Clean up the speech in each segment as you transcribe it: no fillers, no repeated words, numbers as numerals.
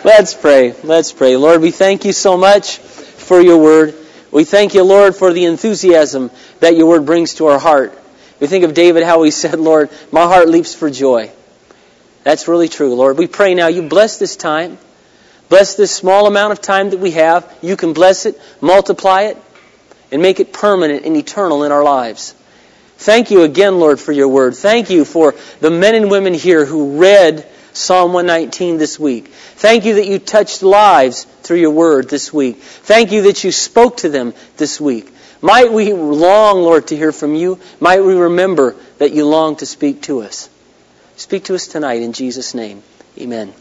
Let's pray. Let's pray. Lord, we thank you so much for your word. We thank you, Lord, for the enthusiasm that your word brings to our heart. We think of David, how he said, Lord, my heart leaps for joy. That's really true, Lord. We pray now you bless this time. Bless this small amount of time that we have. You can bless it, multiply it, and make it permanent and eternal in our lives. Thank you again, Lord, for your word. Thank you for the men and women here who read Psalm 119 this week. Thank you that you touched lives through your word this week. Thank you that you spoke to them this week. Might we long, Lord, to hear from you. Might we remember that you long to speak to us. Speak to us tonight in Jesus' name. Amen.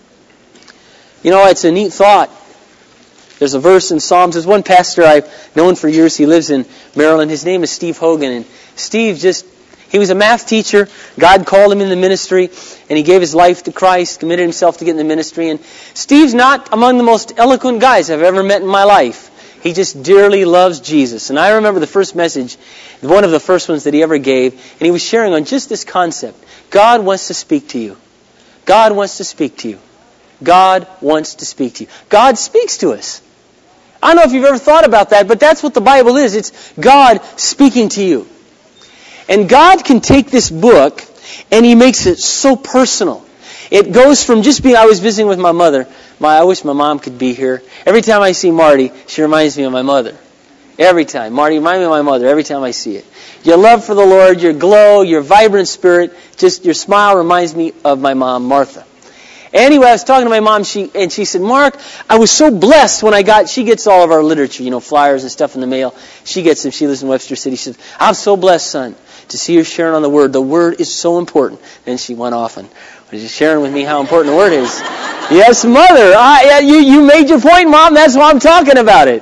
You know, it's a neat thought. There's a verse in Psalms. There's one pastor I've known for years. He lives in Maryland. His name is Steve Hogan. And Steve he was a math teacher. God called him in the ministry, and he gave his life to Christ, committed himself to get in the ministry. And Steve's not among the most eloquent guys I've ever met in my life. He just dearly loves Jesus. And I remember the first message, one of the first ones that he ever gave, and he was sharing on just this concept. God wants to speak to you. God wants to speak to you. God wants to speak to you. God speaks to us. I don't know if you've ever thought about that, but that's what the Bible is. It's God speaking to you. And God can take this book and He makes it so personal. It goes from just being, I was visiting with my mother. I wish my mom could be here. Every time I see Marty, she reminds me of my mother. Every time. Marty, remind me of my mother every time I see it. Your love for the Lord, your glow, your vibrant spirit, just your smile reminds me of my mom, Martha. Anyway, I was talking to my mom, and she said, Mark, I was so blessed when she gets all of our literature, flyers and stuff in the mail. She gets them. She lives in Webster City. She said, I'm so blessed, son, to see you sharing on the Word. The Word is so important. Then she went off and was just sharing with me how important the Word is. Yes, Mother. You made your point, Mom. That's why I'm talking about it.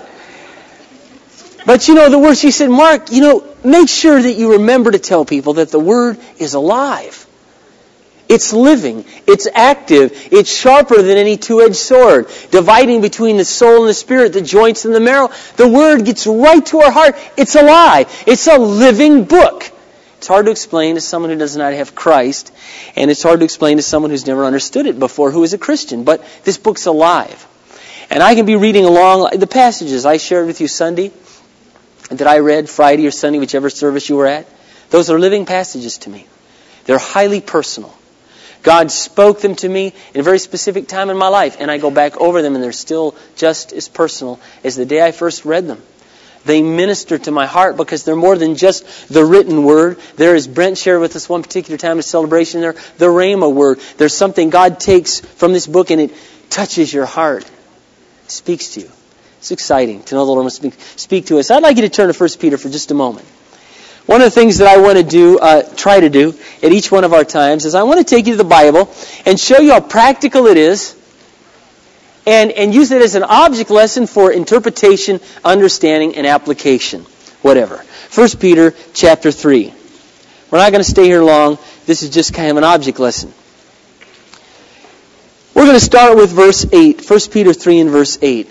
But the Word, she said, Mark, make sure that you remember to tell people that the Word is alive. It's living. It's active. It's sharper than any two-edged sword, dividing between the soul and the spirit, the joints and the marrow. The Word gets right to our heart. It's alive. It's a living book. It's hard to explain to someone who does not have Christ, and it's hard to explain to someone who's never understood it before, who is a Christian. But this book's alive. And I can be reading along the passages I shared with you Sunday, that I read Friday or Sunday, whichever service you were at. Those are living passages to me. They're highly personal. God spoke them to me in a very specific time in my life, and I go back over them, and they're still just as personal as the day I first read them. They minister to my heart because they're more than just the written word. There, as Brent shared with us one particular time of celebration, the Rhema word. There's something God takes from this book, and it touches your heart. It speaks to you. It's exciting to know the Lord must speak to us. I'd like you to turn to 1 Peter for just a moment. One of the things that I want to try to do at each one of our times is I want to take you to the Bible and show you how practical it is and use it as an object lesson for interpretation, understanding, and application. Whatever. 1 Peter chapter 3. We're not going to stay here long. This is just kind of an object lesson. We're going to start with verse 8. 1 Peter 3 and verse 8.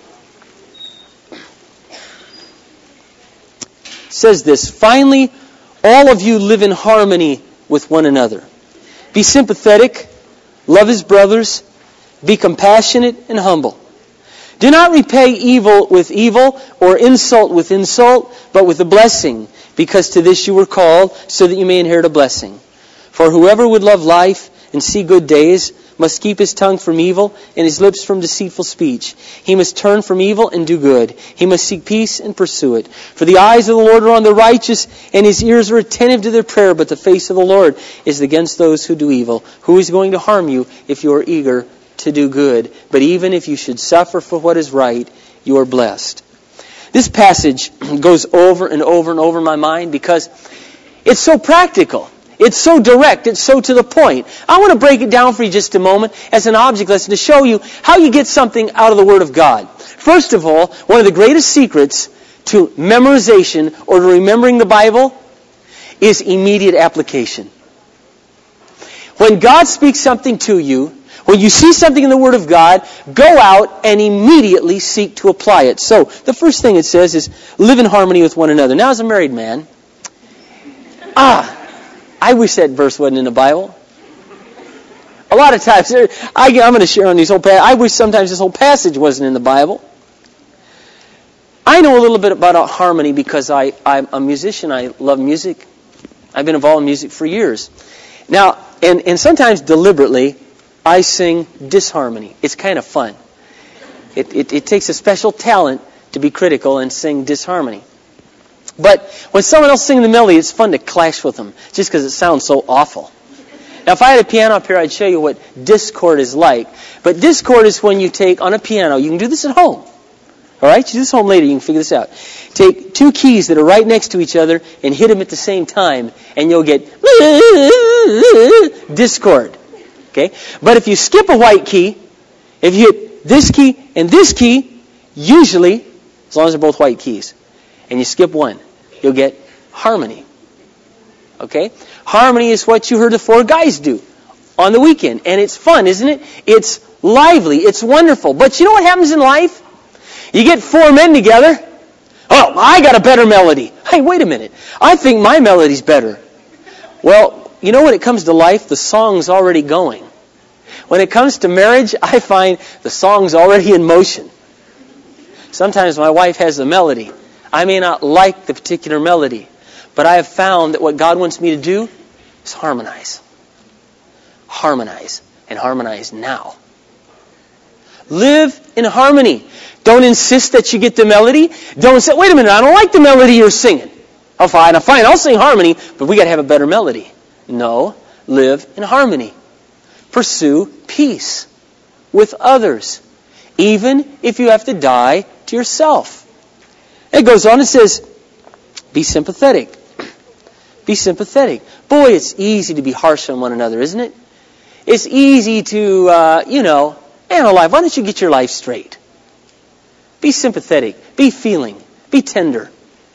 Says this, finally, all of you live in harmony with one another. Be sympathetic, love his brothers, be compassionate and humble. Do not repay evil with evil or insult with insult, but with a blessing, because to this you were called, so that you may inherit a blessing. For whoever would love life and see good days must keep his tongue from evil and his lips from deceitful speech. He must turn from evil and do good. He must seek peace and pursue it. For the eyes of the Lord are on the righteous, and his ears are attentive to their prayer, but the face of the Lord is against those who do evil. Who is going to harm you if you are eager to do good? But even if you should suffer for what is right, you are blessed. This passage goes over and over and over in my mind because it's so practical. It's so direct. It's so to the point. I want to break it down for you just a moment as an object lesson to show you how you get something out of the Word of God. First of all, one of the greatest secrets to memorization or to remembering the Bible is immediate application. When God speaks something to you, when you see something in the Word of God, go out and immediately seek to apply it. So, the first thing it says is, live in harmony with one another. Now, as a married man, I wish that verse wasn't in the Bible. A lot of times, I'm going to share on these whole passages. I wish sometimes this whole passage wasn't in the Bible. I know a little bit about harmony because I'm a musician. I love music. I've been involved in music for years. Now, and sometimes deliberately, I sing disharmony. It's kind of fun. It takes a special talent to be critical and sing disharmony. But when someone else sings the melody, it's fun to clash with them just because it sounds so awful. Now, if I had a piano up here, I'd show you what discord is like. But discord is when you take, on a piano, you can do this at home. All right? You do this at home later, you can figure this out. Take two keys that are right next to each other and hit them at the same time, and you'll get discord. Okay? But if you skip a white key, if you hit this key and this key, usually, as long as they're both white keys, and you skip one, you'll get harmony. Okay? Harmony is what you heard the four guys do on the weekend. And it's fun, isn't it? It's lively. It's wonderful. But you know what happens in life? You get four men together. Oh, I got a better melody. Hey, wait a minute. I think my melody's better. Well, you know, when it comes to life, the song's already going. When it comes to marriage, I find the song's already in motion. Sometimes my wife has a melody. I may not like the particular melody, but I have found that what God wants me to do is harmonize. Harmonize. And harmonize now. Live in harmony. Don't insist that you get the melody. Don't say, wait a minute, I don't like the melody you're singing. Oh, fine, I'll sing harmony, but we got to have a better melody. No, live in harmony. Pursue peace with others, even if you have to die to yourself. It goes on, it says, be sympathetic. Be sympathetic. Boy, it's easy to be harsh on one another, isn't it? It's easy to, analyze. Why don't you get your life straight? Be sympathetic. Be feeling. Be tender.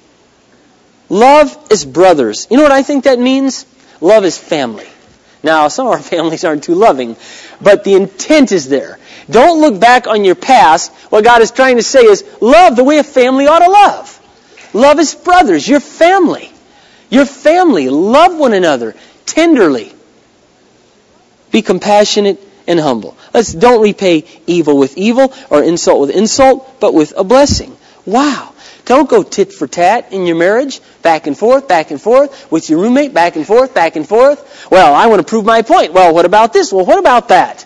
Love is brothers. You know what I think that means? Love is family. Now, some of our families aren't too loving, but the intent is there. Don't look back on your past. What God is trying to say is, love the way a family ought to love. Love is brothers. Your family. Your family. Love one another tenderly. Be compassionate and humble. Don't repay evil with evil or insult with insult, but with a blessing. Wow. Don't go tit for tat in your marriage, back and forth, with your roommate, back and forth. Well, I want to prove my point. Well, what about this? Well, what about that?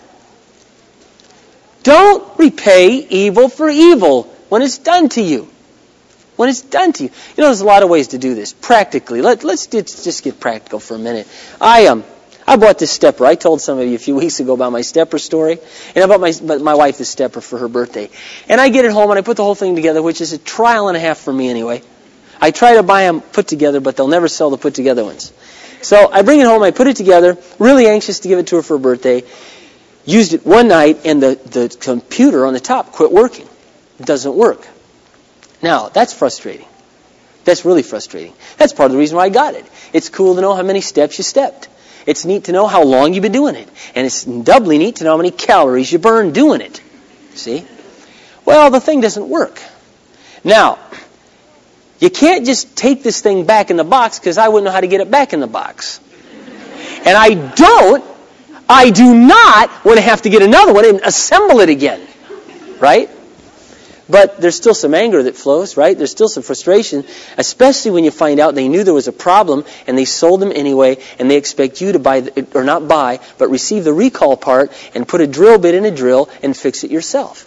Don't repay evil for evil when it's done to you. When it's done to you. You know, there's a lot of ways to do this, practically. Let's just get practical for a minute. I bought this stepper. I told some of you a few weeks ago about my stepper story. And I bought my wife this stepper for her birthday. And I get it home and I put the whole thing together, which is a trial and a half for me anyway. I try to buy them put together, but they'll never sell the put together ones. So I bring it home, I put it together, really anxious to give it to her for her birthday. Used it one night and the computer on the top quit working. It doesn't work. Now, that's frustrating. That's really frustrating. That's part of the reason why I got it. It's cool to know how many steps you stepped. It's neat to know how long you've been doing it. And it's doubly neat to know how many calories you burned doing it. See? Well, the thing doesn't work. Now, you can't just take this thing back in the box because I wouldn't know how to get it back in the box. And I do not want to have to get another one and assemble it again. Right? But there's still some anger that flows, right? There's still some frustration, especially when you find out they knew there was a problem and they sold them anyway, and they expect you to but receive the recall part and put a drill bit in a drill and fix it yourself.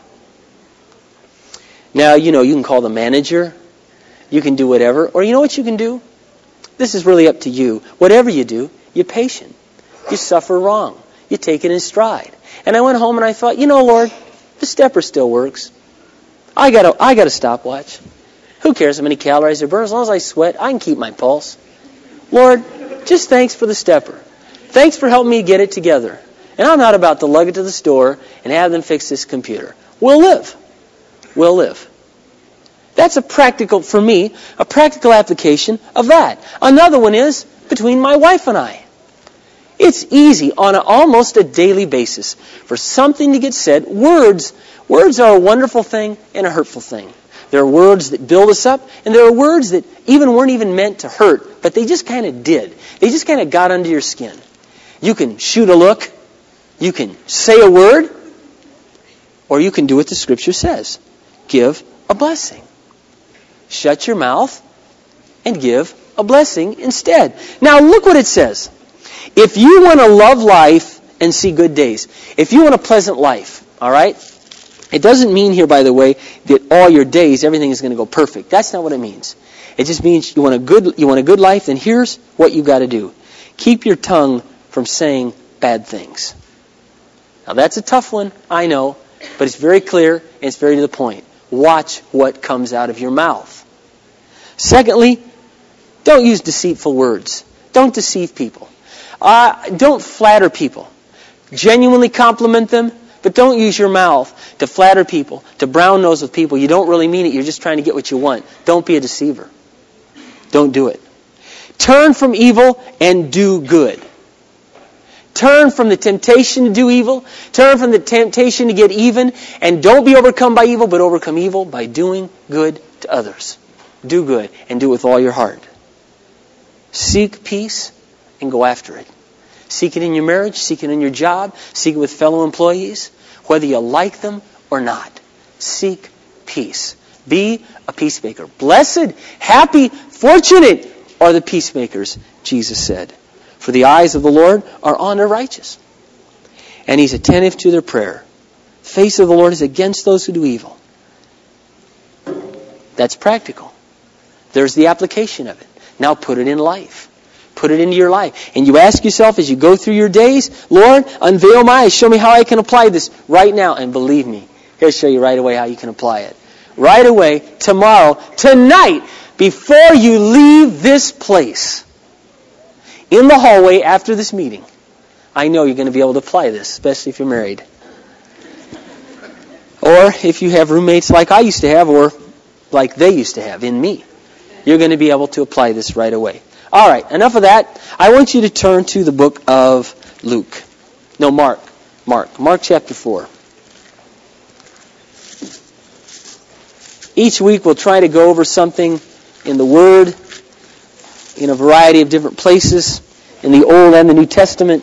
Now, you can call the manager. You can do whatever. Or you know what you can do? This is really up to you. Whatever you do, you're patient. You suffer wrong. You take it in stride. And I went home and I thought, Lord, the stepper still works. I got a stopwatch. Who cares how many calories I burn? As long as I sweat, I can keep my pulse. Lord, just thanks for the stepper. Thanks for helping me get it together. And I'm not about to lug it to the store and have them fix this computer. We'll live. We'll live. That's a practical application of that. Another one is between my wife and I. It's easy on almost a daily basis for something to get said. Words are a wonderful thing and a hurtful thing. There are words that build us up, and there are words that weren't even meant to hurt, but they just kind of did. They just kind of got under your skin. You can shoot a look. You can say a word, or you can do what the Scripture says. Give a blessing. Shut your mouth and give a blessing instead. Now look what it says. If you want to love life and see good days, if you want a pleasant life, all right? It doesn't mean here, by the way, that all your days, everything is going to go perfect. That's not what it means. It just means you want a good life, then here's what you got to do. Keep your tongue from saying bad things. Now that's a tough one, I know, but it's very clear and it's very to the point. Watch what comes out of your mouth. Secondly, don't use deceitful words. Don't deceive people. Don't flatter people. Genuinely compliment them, but don't use your mouth to flatter people, to brown nose with people. You don't really mean it. You're just trying to get what you want. Don't be a deceiver. Don't do it. Turn from evil and do good. Turn from the temptation to do evil. Turn from the temptation to get even. And don't be overcome by evil, but overcome evil by doing good to others. Do good and do it with all your heart. Seek peace and go after it. Seek it in your marriage. Seek it in your job. Seek it with fellow employees, whether you like them or not. Seek peace. Be a peacemaker. Blessed, happy, fortunate are the peacemakers, Jesus said. For the eyes of the Lord are on the righteous, and He's attentive to their prayer. The face of the Lord is against those who do evil. That's practical. There's the application of it. Now put it in life. Put it into your life. And you ask yourself as you go through your days, Lord, unveil my eyes. Show me how I can apply this right now. And believe me, he'll show you right away how you can apply it. Right away, tomorrow, tonight, before you leave this place, in the hallway after this meeting, I know you're going to be able to apply this, especially if you're married. Or if you have roommates like I used to have, or like they used to have in me. You're going to be able to apply this right away. All right, enough of that. I want you to turn to the book of Luke. No, Mark. Mark chapter 4. Each week we'll try to go over something in the Word, in a variety of different places, in the Old and the New Testament,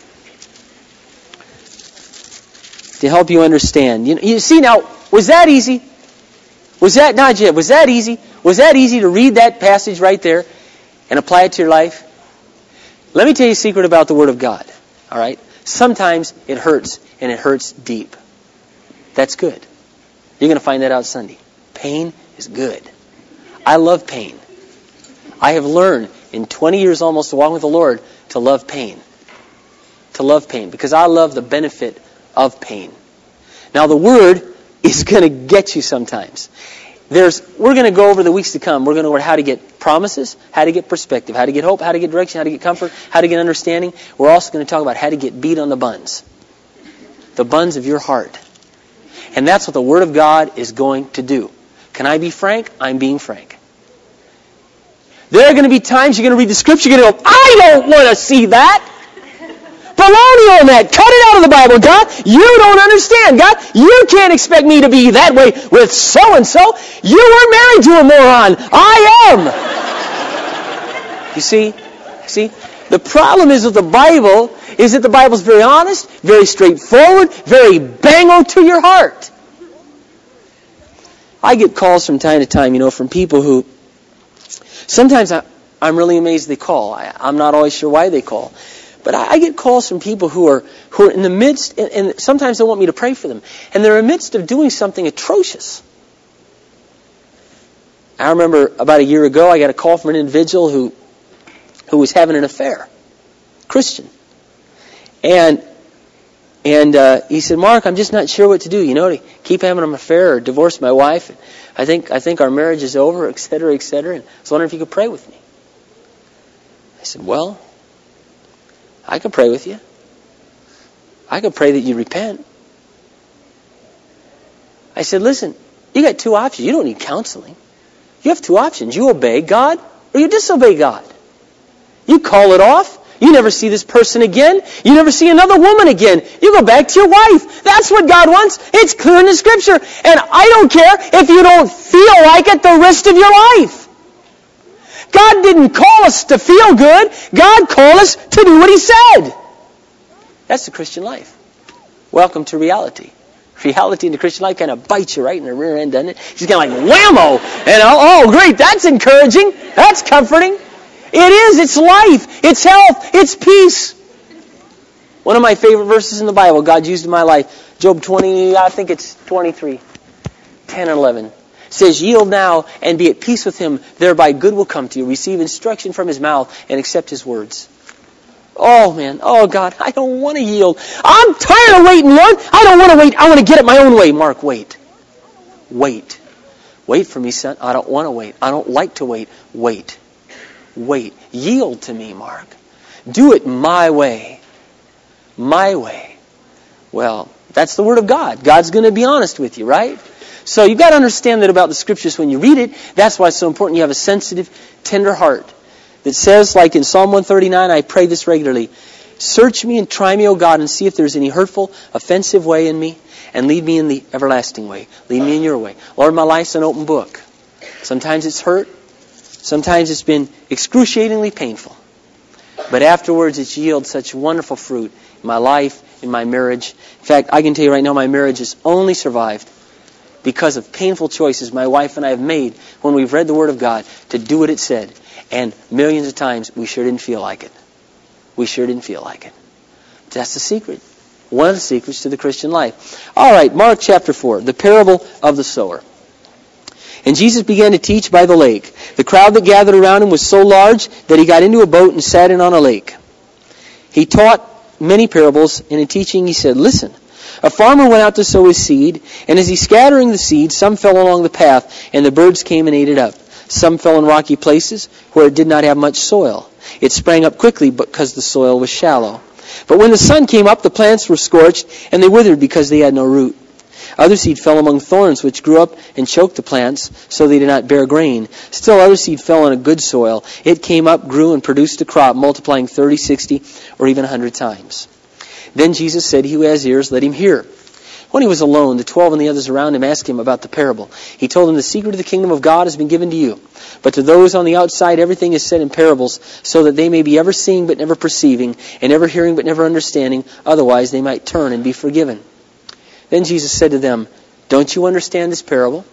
to help you understand. You see now, was that easy? Was that easy? Was that easy to read that passage right there and apply it to your life? Let me tell you a secret about the Word of God. All right? Sometimes it hurts, and it hurts deep. That's good. You're going to find that out Sunday. Pain is good. I love pain. I have learned in 20 years almost to walk with the Lord to love pain. To love pain. Because I love the benefit of pain. Now the Word is going to get you sometimes. We're going to go over the weeks to come. We're going to go over how to get promises, how to get perspective, how to get hope, how to get direction, how to get comfort, how to get understanding. We're also going to talk about how to get beat on the buns. The buns of your heart. And that's what the Word of God is going to do. Can I be frank? I'm being frank. There are going to be times you're going to read the Scripture, you're going to go, I don't want to see that. Baloney on that. Cut it out of the Bible, God. You don't understand, God. You can't expect me to be that way with so-and-so. You were married to a moron. I am. You see? The problem is with the Bible is that the Bible's very honest, very straightforward, very bang-o to your heart. I get calls from time to time, from people who, sometimes I'm really amazed they call. I'm not always sure why they call. But I get calls from people who are in the midst, and sometimes they want me to pray for them, and they're in the midst of doing something atrocious. I remember about a year ago, I got a call from an individual who was having an affair, Christian, and he said, Mark, I'm just not sure what to do. To keep having an affair or divorce my wife. I think our marriage is over, et cetera, et cetera. And I was wondering if you could pray with me. I said, well, I could pray with you. I could pray that you repent. I said, listen, you got two options. You don't need counseling. You have two options. You obey God or you disobey God. You call it off. You never see this person again. You never see another woman again. You go back to your wife. That's what God wants. It's clear in the Scripture. And I don't care if you don't feel like it the rest of your life. God didn't call us to feel good. God called us to do what He said. That's the Christian life. welcome to reality. Reality in the Christian life kind of bites you right in the rear end, doesn't it? She's kind of like, whammo! And oh, great, that's encouraging. That's comforting. It is. It's life. It's health. It's peace. One of my favorite verses in the Bible God used in my life, Job 20, I think it's 23, 10 and 11. Says, yield now and be at peace with him. Thereby good will come to you. Receive instruction from his mouth and accept his words. Oh, man. Oh, God, I don't want to yield. I'm tired of waiting, Lord. I don't want to wait. I want to get it my own way. Mark, wait. Wait. Wait for me, son. I don't want to wait. I don't like to wait. Wait. Wait. Yield to me, Mark. Do it my way. My way. Well, that's the Word of God. God's going to be honest with you, right? So you've got to understand that about the Scriptures when you read it. That's why it's so important you have a sensitive, tender heart that says, like in Psalm 139, I pray this regularly, search me and try me, O God, and see if there's any hurtful, offensive way in me, and lead me in the everlasting way. Lead me in your way. Lord, my life's an open book. Sometimes it's hurt. Sometimes it's been excruciatingly painful. But afterwards, it's yielded such wonderful fruit in my life, in my marriage. In fact, I can tell you right now, my marriage has only survived because of painful choices my wife and I have made when we've read the Word of God to do what it said. And millions of times, we sure didn't feel like it. We sure didn't feel like it. That's the secret. One of the secrets to the Christian life. All right, Mark chapter 4, the parable of the sower. And Jesus began to teach by the lake. The crowd that gathered around him was so large that he got into a boat and sat in on a lake. He taught many parables, and in teaching he said, listen, a farmer went out to sow his seed, and as he's scattering the seed, some fell along the path, and the birds came and ate it up. Some fell in rocky places where it did not have much soil. It sprang up quickly because the soil was shallow. But when the sun came up, the plants were scorched, and they withered because they had no root. Other seed fell among thorns, which grew up and choked the plants, so they did not bear grain. Still other seed fell on a good soil. It came up, grew, and produced a crop, multiplying 30, 60, or even 100 times. Then Jesus said, he who has ears, let him hear. When he was alone, the 12 and the others around him asked him about the parable. He told them, the secret of the kingdom of God has been given to you. But to those on the outside, everything is said in parables, so that they may be ever seeing but never perceiving, and ever hearing but never understanding. Otherwise they might turn and be forgiven. Then Jesus said to them, don't you understand this parable?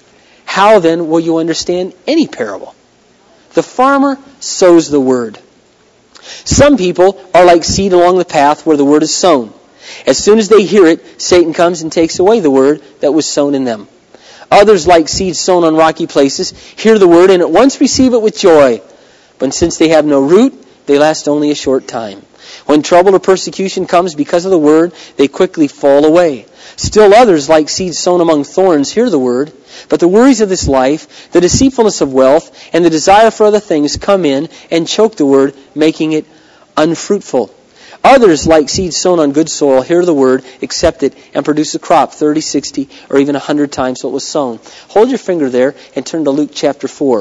How then will you understand any parable? The farmer sows the word. Some people are like seed along the path where the word is sown. As soon as they hear it, Satan comes and takes away the word that was sown in them. Others, like seeds sown on rocky places, hear the word and at once receive it with joy. But since they have no root, they last only a short time. When trouble or persecution comes because of the word, they quickly fall away. Still others, like seeds sown among thorns, hear the word, but the worries of this life, the deceitfulness of wealth, and the desire for other things come in and choke the word, making it unfruitful. Others, like seeds sown on good soil, hear the word, accept it, and produce a crop 30, 60, or even 100 times what was sown. Hold your finger there and turn to Luke chapter 4.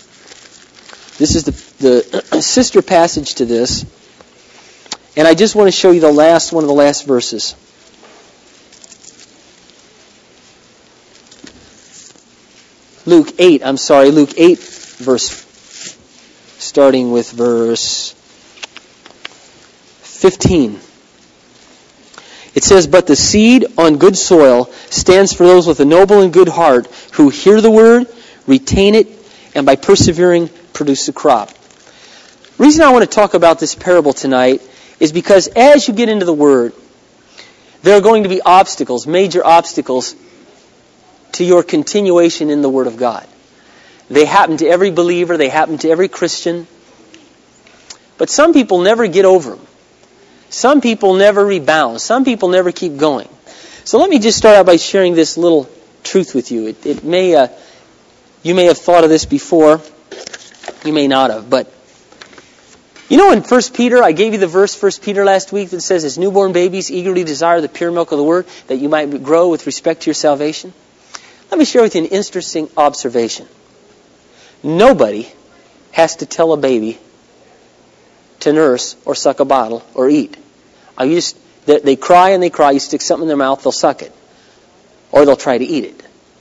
This is the sister passage to this. And I just want to show you one of the last verses. Luke 8, starting with verse 15. It says, but the seed on good soil stands for those with a noble and good heart who hear the word, retain it, and by persevering produce a crop. The reason I want to talk about this parable tonight is because as you get into the word, there are going to be obstacles, major obstacles, to your continuation in the Word of God. They happen to every believer. They happen to every Christian. But some people never get over them. Some people never rebound. Some people never keep going. So let me just start out by sharing this little truth with you. You may have thought of this before. You may not have. But you know in 1 Peter, I gave you the verse 1 Peter last week that says, as newborn babies eagerly desire the pure milk of the Word, that you might grow with respect to your salvation. Let me share with you an interesting observation. Nobody has to tell a baby to nurse or suck a bottle or eat. They cry and they cry. You stick something in their mouth, they'll suck it. Or they'll try to eat it.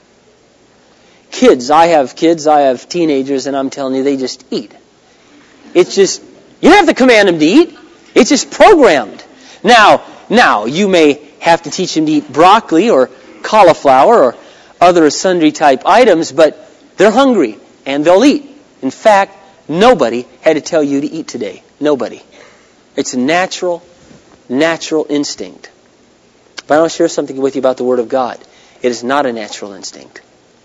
I have teenagers, and I'm telling you, they just eat. It's just, you don't have to command them to eat. It's just programmed. Now, you may have to teach them to eat broccoli or cauliflower or other sundry type items, but they're hungry and they'll eat. In fact, nobody had to tell you to eat today. Nobody. It's a natural instinct. But I want to share something with you about the Word of God. It is not a natural instinct.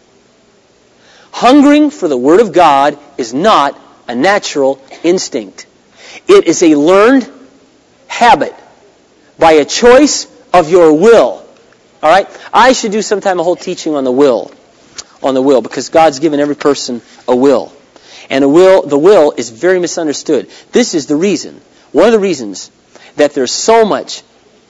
Hungering for the Word of God is not a natural instinct. It is a learned habit by a choice of your will. All right? I should do sometime a whole teaching on the will. Because God's given every person a will. And the will is very misunderstood. This is the reason, one of the reasons, that there's so much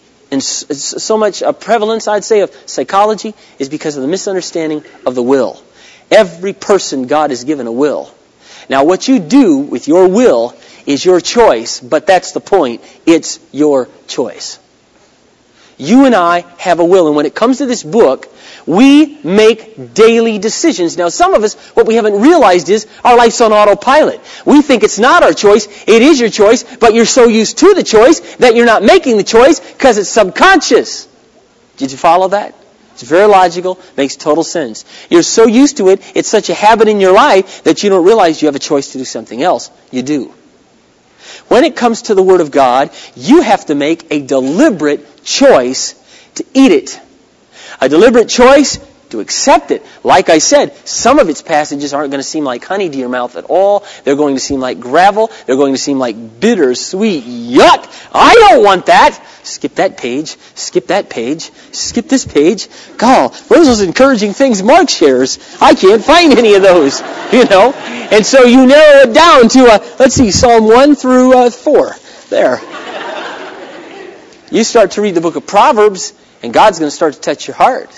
prevalence, I'd say, of psychology is because of the misunderstanding of the will. Every person, God has given a will. Now, what you do with your will is your choice, but that's the point. It's your choice. You and I have a will, and when it comes to this book, we make daily decisions. Now, some of us, what we haven't realized is our life's on autopilot. We think it's not our choice. It is your choice, but you're so used to the choice that you're not making the choice because it's subconscious. Did you follow that? It's very logical, makes total sense. You're so used to it, it's such a habit in your life that you don't realize you have a choice to do something else. You do. When it comes to the Word of God, you have to make a deliberate choice to eat it. A deliberate choice to accept it. Like I said, some of its passages aren't going to seem like honey to your mouth at all. They're going to seem like gravel. They're going to seem like bitter, sweet, yuck! I don't want that! Skip that page. Skip that page. Skip this page. God, those are those encouraging things Mark shares. I can't find any of those, And so you narrow it down to, Psalm 1 through 4. There. You start to read the book of Proverbs, and God's going to start to touch your heart.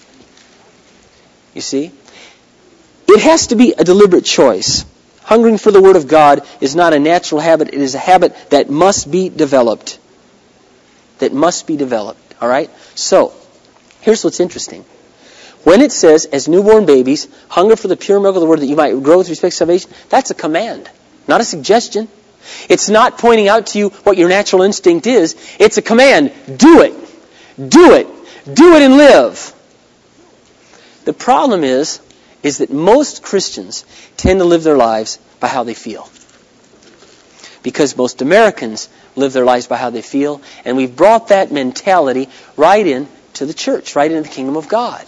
You see? It has to be a deliberate choice. Hungering for the Word of God is not a natural habit. It is a habit that must be developed. That must be developed. All right? So, here's what's interesting. When it says, as newborn babies, hunger for the pure milk of the Word that you might grow with respect to salvation, that's a command, not a suggestion. It's not pointing out to you what your natural instinct is. It's a command. Do it. Do it. Do it and live. The problem is that most Christians tend to live their lives by how they feel. Because most Americans live their lives by how they feel, and we've brought that mentality right into the church, right into the kingdom of God.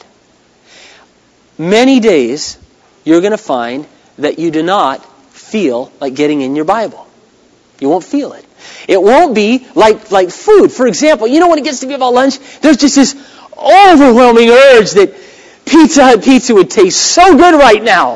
Many days, you're going to find that you do not feel like getting in your Bible. You won't feel it. It won't be like food. For example, when it gets to be about lunch, there's just this overwhelming urge that Pizza Hut pizza would taste so good right now.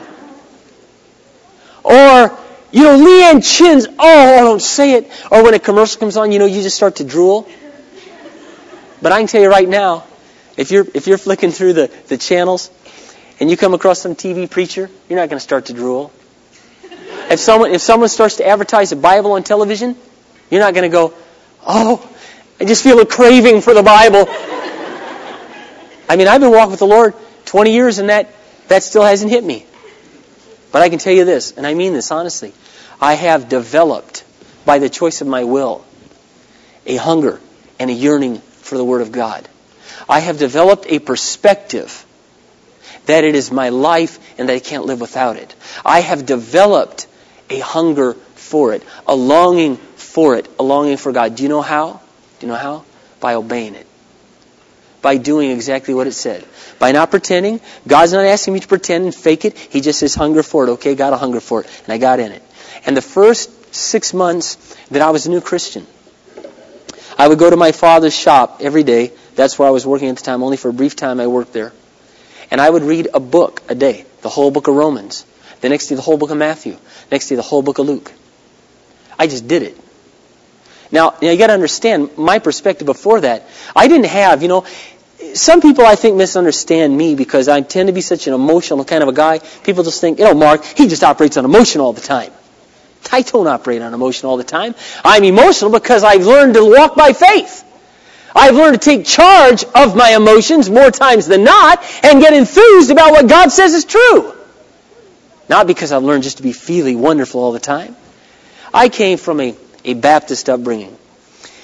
Or, Leanne Chin's, don't say it. Or when a commercial comes on, you just start to drool. But I can tell you right now, if you're flicking through the channels and you come across some TV preacher, you're not going to start to drool. If someone starts to advertise a Bible on television, you're not going to go, I just feel a craving for the Bible. I've been walking with the Lord 20 years and that still hasn't hit me. But I can tell you this, and I mean this honestly. I have developed, by the choice of my will, a hunger and a yearning for the Word of God. I have developed a perspective that it is my life and that I can't live without it. I have developed a hunger for it, a longing for it, a longing for God. Do you know how? By obeying it. By doing exactly what it said. By not pretending. God's not asking me to pretend and fake it. He just says hunger for it. Okay, got a hunger for it. And I got in it. And the first 6 months that I was a new Christian, I would go to my father's shop every day. That's where I was working at the time. Only for a brief time I worked there. And I would read a book a day. The whole book of Romans. The next day the whole book of Matthew. Next day the whole book of Luke. I just did it. Now you got to understand my perspective before that. I didn't have, some people I think misunderstand me because I tend to be such an emotional kind of a guy. People just think, Mark, he just operates on emotion all the time. I don't operate on emotion all the time. I'm emotional because I've learned to walk by faith. I've learned to take charge of my emotions more times than not and get enthused about what God says is true. Not because I've learned just to be feely wonderful all the time. I came from a Baptist upbringing.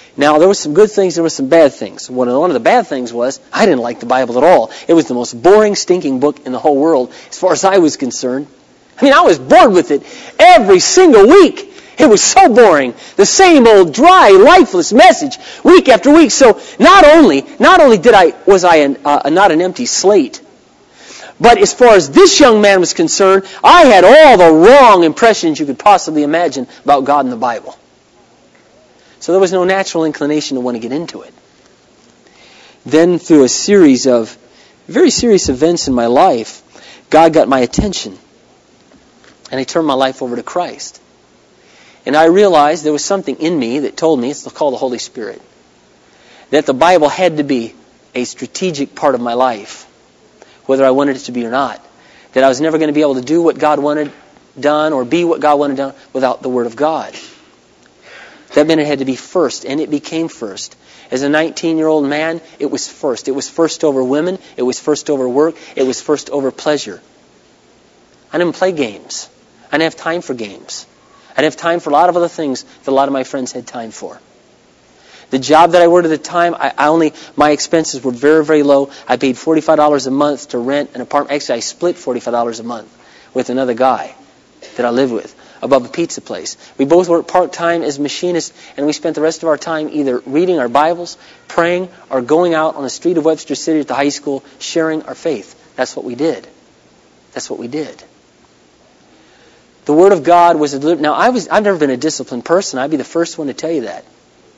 Now, there were some good things, there were some bad things. One of the bad things was, I didn't like the Bible at all. It was the most boring, stinking book in the whole world, as far as I was concerned. I mean, I was bored with it every single week. It was so boring. The same old dry, lifeless message, week after week. So, not only was I not an empty slate, but as far as this young man was concerned, I had all the wrong impressions you could possibly imagine about God and the Bible. So there was no natural inclination to want to get into it. Then through a series of very serious events in my life, God got my attention. And I turned my life over to Christ. And I realized there was something in me that told me, it's called the Holy Spirit, that the Bible had to be a strategic part of my life, whether I wanted it to be or not. That I was never going to be able to do what God wanted done or be what God wanted done without the Word of God. That meant it had to be first, and it became first. As a 19-year-old man, it was first. It was first over women. It was first over work. It was first over pleasure. I didn't play games. I didn't have time for games. I didn't have time for a lot of other things that a lot of my friends had time for. The job that I worked at the time, my expenses were very, very low. I paid $45 a month to rent an apartment. Actually, I split $45 a month with another guy that I lived with above a pizza place. We both worked part-time as machinists, and we spent the rest of our time either reading our Bibles, praying, or going out on the street of Webster City at the high school sharing our faith. That's what we did. That's what we did. The Word of God was a... Now, I've never been a disciplined person. I'd be the first one to tell you that.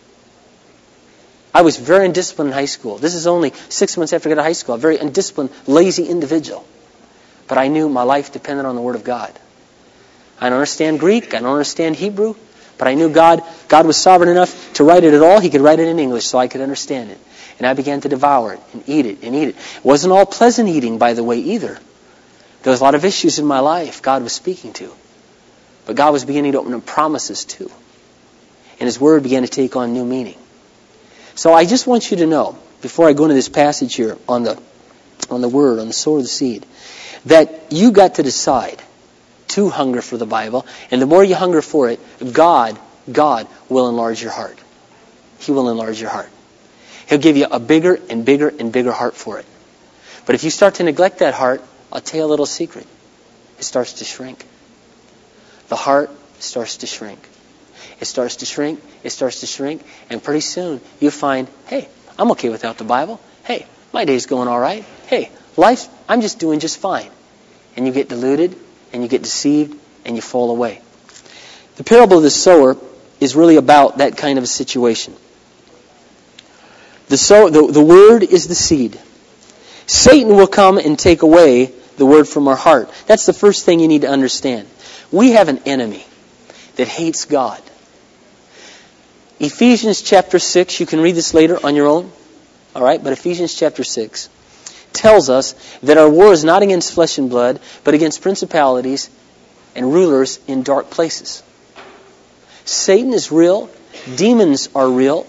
I was very undisciplined in high school. This is only 6 months after I got to high school. A very undisciplined, lazy individual. But I knew my life depended on the Word of God. I don't understand Greek. I don't understand Hebrew. But I knew God was sovereign enough to write it at all. He could write it in English so I could understand it. And I began to devour it and eat it and eat it. It wasn't all pleasant eating, by the way, either. There was a lot of issues in my life God was speaking to. But God was beginning to open up promises too. And His Word began to take on new meaning. So I just want you to know, before I go into this passage here on the Word, on the sower of the seed, that you got to decide to hunger for the Bible. And the more you hunger for it, God will enlarge your heart. He will enlarge your heart. He'll give you a bigger and bigger and bigger heart for it. But if you start to neglect that heart, I'll tell you a little secret. It starts to shrink. The heart starts to shrink. It starts to shrink. It starts to shrink. And pretty soon you find, hey, I'm okay without the Bible. Hey, my day's going all right. Hey, I'm just doing just fine. And you get deluded, and you get deceived, and you fall away. The parable of the sower is really about that kind of a situation. The Word is the seed. Satan will come and take away the Word from our heart. That's the first thing you need to understand. We have an enemy that hates God. Ephesians chapter 6, you can read this later on your own. All right, but Ephesians chapter 6 tells us that our war is not against flesh and blood, but against principalities and rulers in dark places. Satan is real. Demons are real.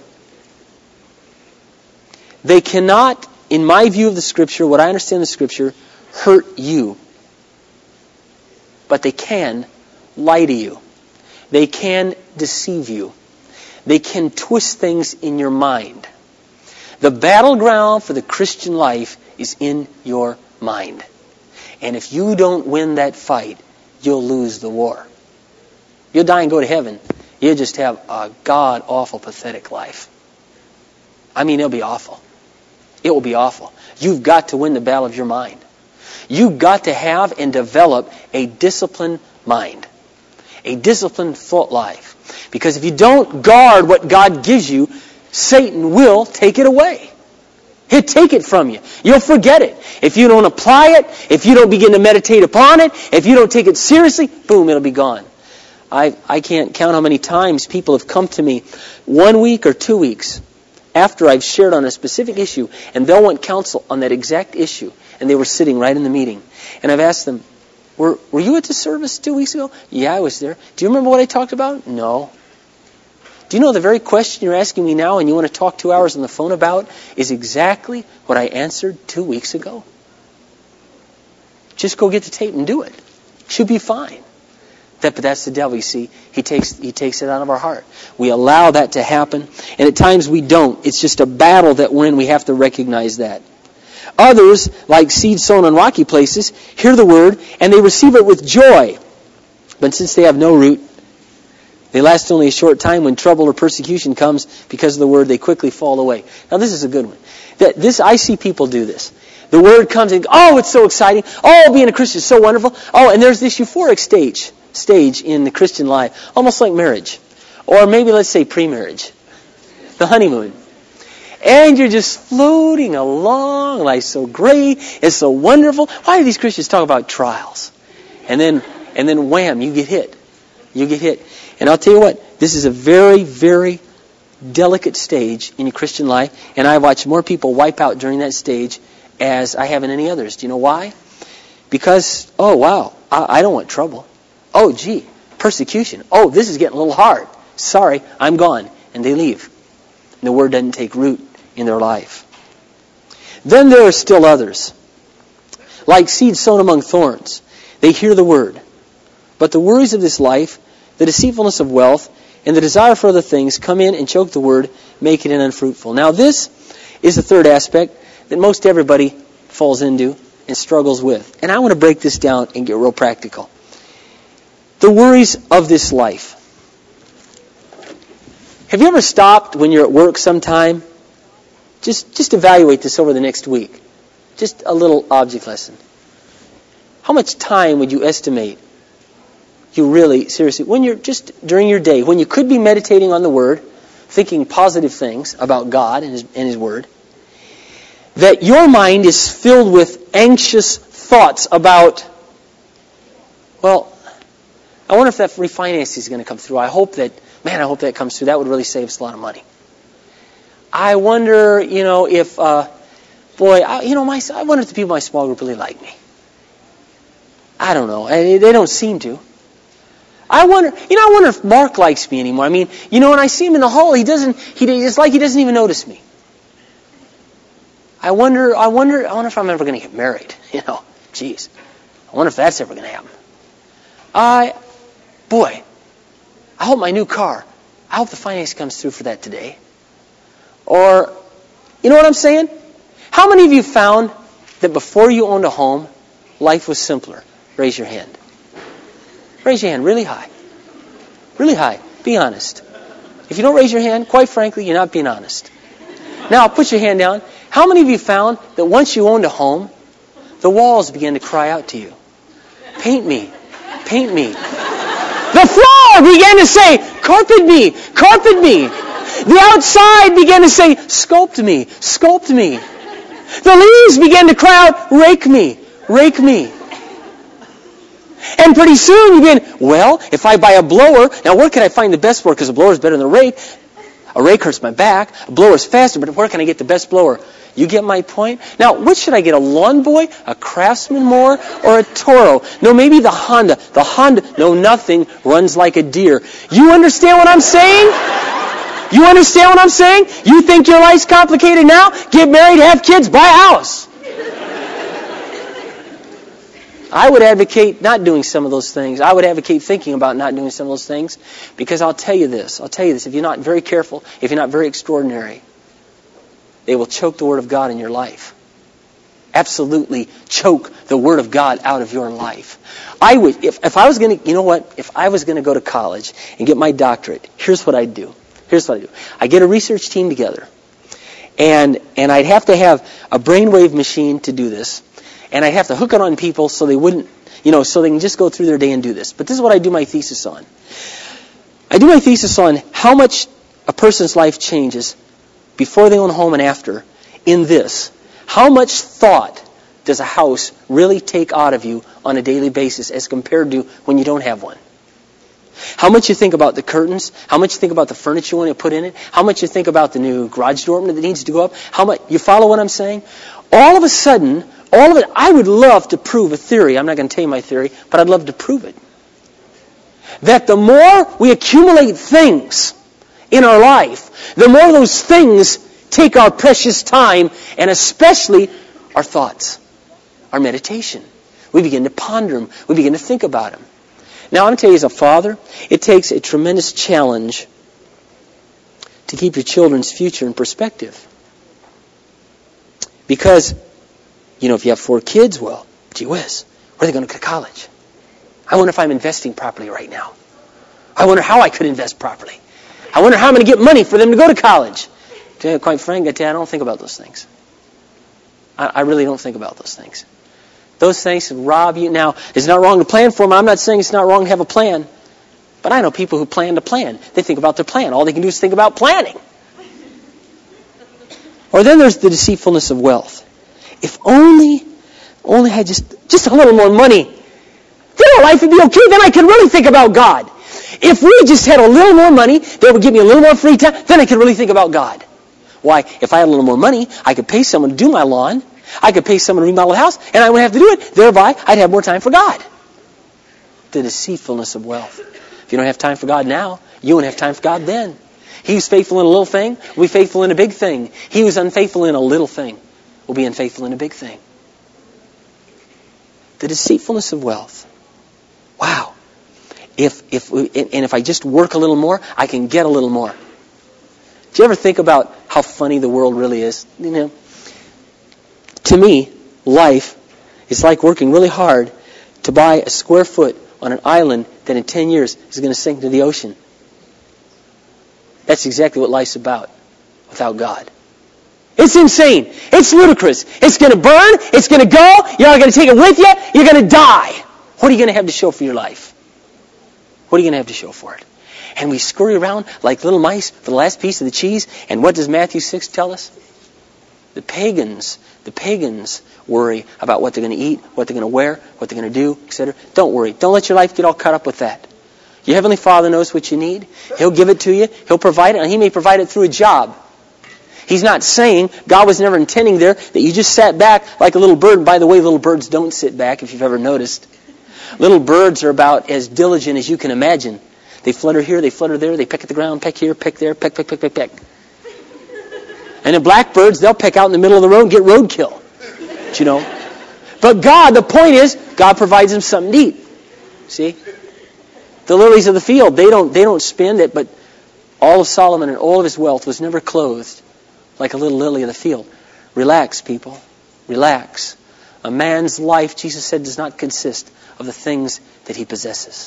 They cannot, in my view of the Scripture, what I understand of the Scripture, hurt you. But they can lie to you. They can deceive you. They can twist things in your mind. The battleground for the Christian life is in your mind. And if you don't win that fight, you'll lose the war. You'll die and go to heaven. You'll just have a god-awful, pathetic life. I mean, it'll be awful. It will be awful. You've got to win the battle of your mind. You've got to have and develop a disciplined mind. A disciplined thought life. Because if you don't guard what God gives you, Satan will take it away. He'll take it from you. You'll forget it. If you don't apply it, if you don't begin to meditate upon it, if you don't take it seriously, boom, it'll be gone. I can't count how many times people have come to me 1 week or 2 weeks after I've shared on a specific issue, and they'll want counsel on that exact issue. And they were sitting right in the meeting. And I've asked them, were you at the service 2 weeks ago? Yeah, I was there. Do you remember what I talked about? No. Do you know the very question you're asking me now and you want to talk 2 hours on the phone about is exactly what I answered 2 weeks ago? Just go get the tape and do it. Should be fine. But that's the devil, you see. He takes it out of our heart. We allow that to happen, and at times we don't. It's just a battle that we're in. We have to recognize that. Others, like seed sown on rocky places, hear the word, and they receive it with joy. But since they have no root, they last only a short time. When trouble or persecution comes because of the word, they quickly fall away. Now this is a good one. I see people do this. The word comes and, oh, it's so exciting. Oh, being a Christian is so wonderful. Oh, and there's this euphoric stage in the Christian life, almost like marriage. Or maybe let's say pre-marriage. The honeymoon. And you're just floating along. Life's so great. It's so wonderful. Why do these Christians talk about trials? And then wham, you get hit. You get hit. And I'll tell you what, this is a very, very delicate stage in your Christian life. And I watch more people wipe out during that stage as I have in any others. Do you know why? Because, oh, wow, I don't want trouble. Oh, gee, persecution. Oh, this is getting a little hard. Sorry, I'm gone. And they leave. And the word doesn't take root in their life. Then there are still others. Like seed sown among thorns. They hear the word. But the worries of this life, the deceitfulness of wealth, and the desire for other things come in and choke the word, making it unfruitful. Now this is the third aspect that most everybody falls into and struggles with. And I want to break this down and get real practical. The worries of this life. Have you ever stopped when you're at work sometime? Just evaluate this over the next week. Just a little object lesson. How much time would you estimate you really, seriously, when you're just during your day, when you could be meditating on the Word, thinking positive things about God and His Word, that your mind is filled with anxious thoughts about, well, I wonder if that refinance is going to come through. I hope that comes through. That would really save us a lot of money. I wonder, if, I wonder if the people in my small group really like me. I don't know. They don't seem to. I wonder if Mark likes me anymore. I mean, when I see him in the hall, it's like he doesn't even notice me. I wonder if I'm ever going to get married. Geez. I wonder if that's ever going to happen. I hope my new car, I hope the finance comes through for that today. Or, you know what I'm saying? How many of you found that before you owned a home, life was simpler? Raise your hand. Raise your hand really high. Really high. Be honest. If you don't raise your hand, quite frankly, you're not being honest. Now, put your hand down. How many of you found that once you owned a home, the walls began to cry out to you? Paint me. Paint me. The floor began to say, carpet me. Carpet me. The outside began to say, sculpt me. Sculpt me. The leaves began to cry out, rake me. Rake me. And pretty soon you begin, well, if I buy a blower, now where can I find the best blower? Because a blower is better than a rake. A rake hurts my back. A blower is faster, but where can I get the best blower? You get my point? Now, which should I get? A Lawn Boy, a Craftsman mower, or a Toro? No, maybe the Honda. The Honda, no, nothing runs like a deer. You understand what I'm saying? You understand what I'm saying? You think your life's complicated now? Get married, have kids, buy a house. I would advocate not doing some of those things. I would advocate thinking about not doing some of those things, because I'll tell you this, if you're not very careful, if you're not very extraordinary, they will choke the Word of God in your life. Absolutely choke the Word of God out of your life. I would, if I was going to, if I was going to go to college and get my doctorate, here's what I'd do. I'd get a research team together, and I'd have to have a brainwave machine to do this. And I'd have to hook it on people so they wouldn't, so they can just go through their day and do this. But this is what I do my thesis on. I do my thesis on how much a person's life changes before they own a home and after in this. How much thought does a house really take out of you on a daily basis as compared to when you don't have one? How much you think about the curtains? How much you think about the furniture you want to put in it? How much you think about the new garage door opener that needs to go up? How much you follow what I'm saying? All of a sudden, all of it, I would love to prove a theory. I'm not going to tell you my theory, but I'd love to prove it. That the more we accumulate things in our life, the more those things take our precious time, and especially our thoughts, our meditation. We begin to ponder them. We begin to think about them. Now, I'm going to tell you as a father, it takes a tremendous challenge to keep your children's future in perspective. Because, if you have 4 kids, well, gee whiz, where are they going to go to college? I wonder if I'm investing properly right now. I wonder how I could invest properly. I wonder how I'm going to get money for them to go to college. To be quite frank, I don't think about those things. I really don't think about those things. Those things rob you. Now, it's not wrong to plan for them. I'm not saying it's not wrong to have a plan. But I know people who plan to plan. They think about their plan. All they can do is think about planning. Or then there's the deceitfulness of wealth. If only I had just a little more money, then our life would be okay. Then I could really think about God. If we just had a little more money, that would give me a little more free time, then I could really think about God. Why? If I had a little more money, I could pay someone to do my lawn. I could pay someone to remodel the house, and I wouldn't have to do it. Thereby, I'd have more time for God. The deceitfulness of wealth. If you don't have time for God now, you won't have time for God then. He who's faithful in a little thing will be faithful in a big thing. He who's unfaithful in a little thing will be unfaithful in a big thing. The deceitfulness of wealth. Wow. If I just work a little more, I can get a little more. Do you ever think about how funny the world really is? To me, life is like working really hard to buy a square foot on an island that in 10 years is going to sink to the ocean. That's exactly what life's about without God. It's insane. It's ludicrous. It's going to burn. It's going to go. You're not going to take it with you. You're going to die. What are you going to have to show for your life? What are you going to have to show for it? And we scurry around like little mice for the last piece of the cheese. And what does Matthew 6 tell us? The pagans worry about what they're going to eat, what they're going to wear, what they're going to do, etc. Don't worry. Don't let your life get all caught up with that. Your Heavenly Father knows what you need. He'll give it to you. He'll provide it, and He may provide it through a job. He's not saying, God was never intending there, that you just sat back like a little bird. By the way, little birds don't sit back, if you've ever noticed. Little birds are about as diligent as you can imagine. They flutter here, they flutter there, they peck at the ground, peck here, peck there, peck, peck, peck, peck, peck. And the blackbirds, they'll peck out in the middle of the road and get roadkill. But God, the point is, God provides them something to eat. See? The lilies of the field, they don't spend it, but all of Solomon and all of his wealth was never clothed like a little lily of the field. Relax, people. Relax. A man's life, Jesus said, does not consist of the things that he possesses.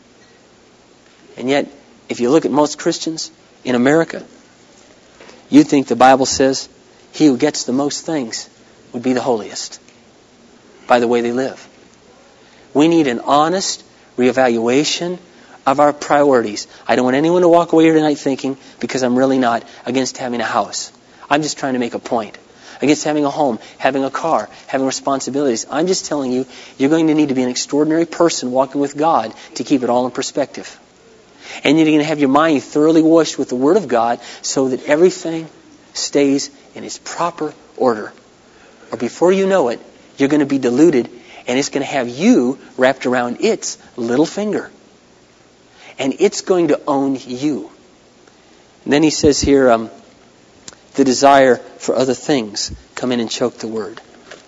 And yet, if you look at most Christians in America, you'd think the Bible says he who gets the most things would be the holiest by the way they live. We need an honest reevaluation of our priorities. I don't want anyone to walk away here tonight thinking, because I'm really not against having a house. I'm just trying to make a point. Against having a home, having a car, having responsibilities. I'm just telling you, you're going to need to be an extraordinary person walking with God to keep it all in perspective. And you're going to have your mind thoroughly washed with the Word of God so that everything stays in its proper order. Or before you know it, you're going to be deluded, and it's going to have you wrapped around its little finger. And it's going to own you. And then he says here, the desire for other things come in and choke the word.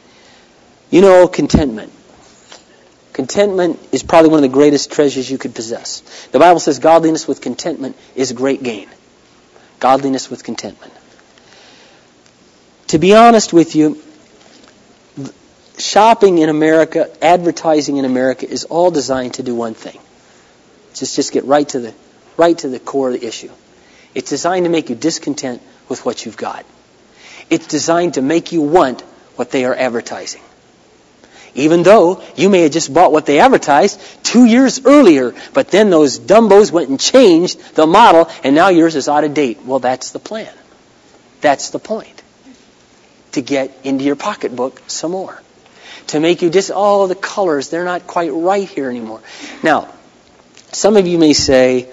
Contentment. Contentment is probably one of the greatest treasures you could possess. The Bible says godliness with contentment is a great gain. Godliness with contentment. To be honest with you, shopping in America, advertising in America is all designed to do one thing. Just get right to the core of the issue. It's designed to make you discontent with what you've got. It's designed to make you want what they are advertising. Even though you may have just bought what they advertised 2 years earlier, but then those dumbos went and changed the model, and now yours is out of date. Well, that's the plan. That's the point. To get into your pocketbook some more. To make you the colors, they're not quite right here anymore. Now, some of you may say,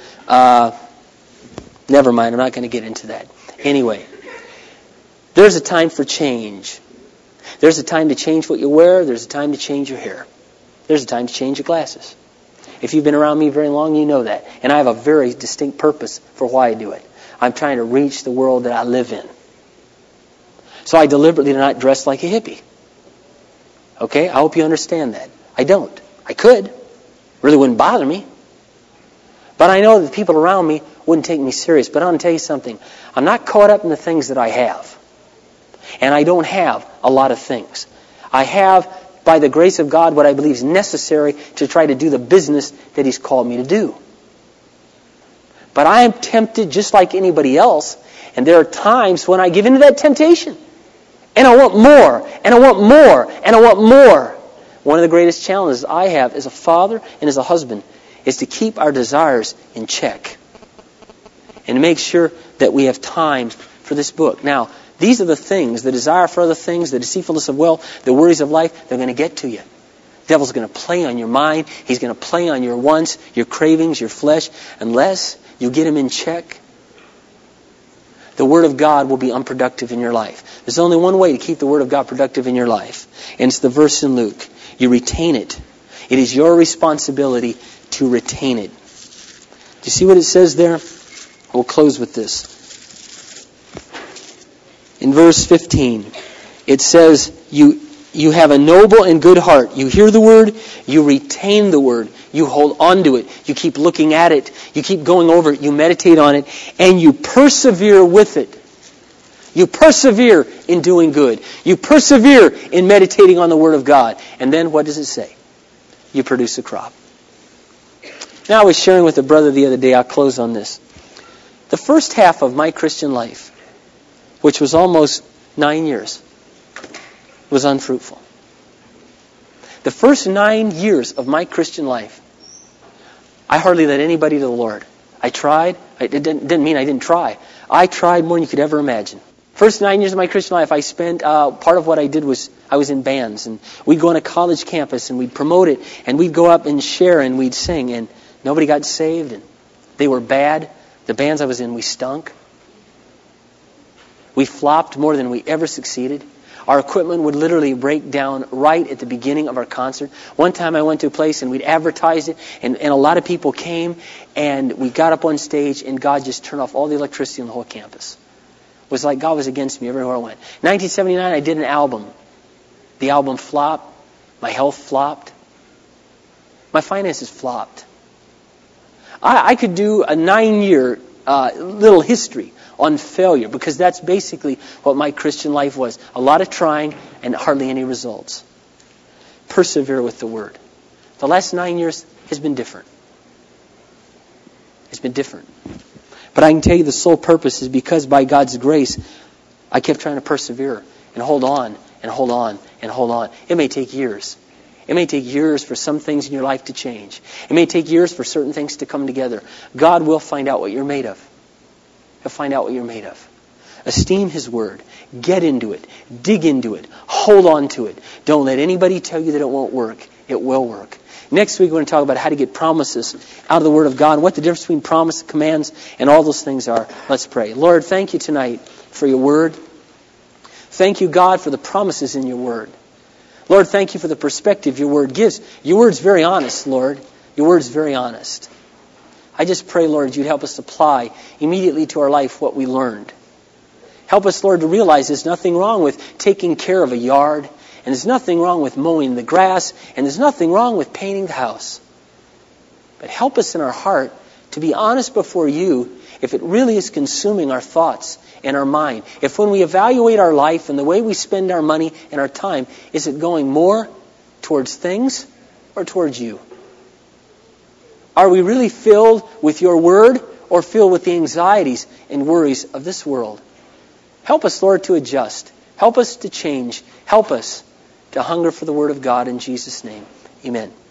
never mind, I'm not going to get into that. Anyway, there's a time for change. There's a time to change what you wear. There's a time to change your hair. There's a time to change your glasses. If you've been around me very long, you know that. And I have a very distinct purpose for why I do it. I'm trying to reach the world that I live in. So I deliberately do not dress like a hippie. Okay? I hope you understand that. I don't. I could. Really wouldn't bother me. But I know that the people around me wouldn't take me serious. But I want to tell you something. I'm not caught up in the things that I have. And I don't have a lot of things. I have, by the grace of God, what I believe is necessary to try to do the business that He's called me to do. But I am tempted just like anybody else. And there are times when I give into that temptation. And I want more, and I want more, and I want more. One of the greatest challenges I have as a father and as a husband is to keep our desires in check. And to make sure that we have time for this book. Now, these are the things, the desire for other things, the deceitfulness of wealth, the worries of life, they're going to get to you. The devil's going to play on your mind. He's going to play on your wants, your cravings, your flesh. Unless you get him in check, the Word of God will be unproductive in your life. There's only one way to keep the Word of God productive in your life. And it's the verse in Luke. You retain it. It is your responsibility to retain it. Do you see what it says there? We'll close with this. In verse 15, it says, you have a noble and good heart. You hear the Word, you retain the Word, you hold on to it, you keep looking at it, you keep going over it, you meditate on it, and you persevere with it. You persevere in doing good. You persevere in meditating on the Word of God. And then what does it say? You produce a crop. Now I was sharing with a brother the other day, I'll close on this. The first half of my Christian life, which was almost 9 years, was unfruitful. The first 9 years of my Christian life, I hardly led anybody to the Lord. I tried. It didn't mean I didn't try. I tried more than you could ever imagine. First 9 years of my Christian life, I spent, part of what I did was, I was in bands. And we'd go on a college campus and we'd promote it. And we'd go up and share and we'd sing. And nobody got saved. And they were bad. The bands I was in, we stunk. We flopped more than we ever succeeded. Our equipment would literally break down right at the beginning of our concert. One time I went to a place and we'd advertised it, and a lot of people came, and we got up on stage, and God just turned off all the electricity on the whole campus. It was like God was against me everywhere I went. 1979, I did an album. The album flopped. My health flopped. My finances flopped. I could do a 9-year little history on failure, because that's basically what my Christian life was. A lot of trying and hardly any results. Persevere with the Word. The last 9 years has been different. It's been different. But I can tell you the sole purpose is because by God's grace, I kept trying to persevere and hold on and hold on and hold on. It may take years. It may take years for some things in your life to change. It may take years for certain things to come together. God will find out what you're made of. He'll find out what you're made of. Esteem His Word. Get into it. Dig into it. Hold on to it. Don't let anybody tell you that it won't work. It will work. Next week we're going to talk about how to get promises out of the Word of God, what the difference between promise, commands, and all those things are. Let's pray. Lord, thank you tonight for your Word. Thank you, God, for the promises in your Word. Lord, thank you for the perspective your Word gives. Your Word's very honest, Lord. Your Word's very honest. I just pray, Lord, you'd help us apply immediately to our life what we learned. Help us, Lord, to realize there's nothing wrong with taking care of a yard, and there's nothing wrong with mowing the grass, and there's nothing wrong with painting the house. But help us in our heart to be honest before you if it really is consuming our thoughts and our mind. If when we evaluate our life and the way we spend our money and our time, is it going more towards things or towards you? Are we really filled with your Word or filled with the anxieties and worries of this world? Help us, Lord, to adjust. Help us to change. Help us to hunger for the Word of God in Jesus' name. Amen.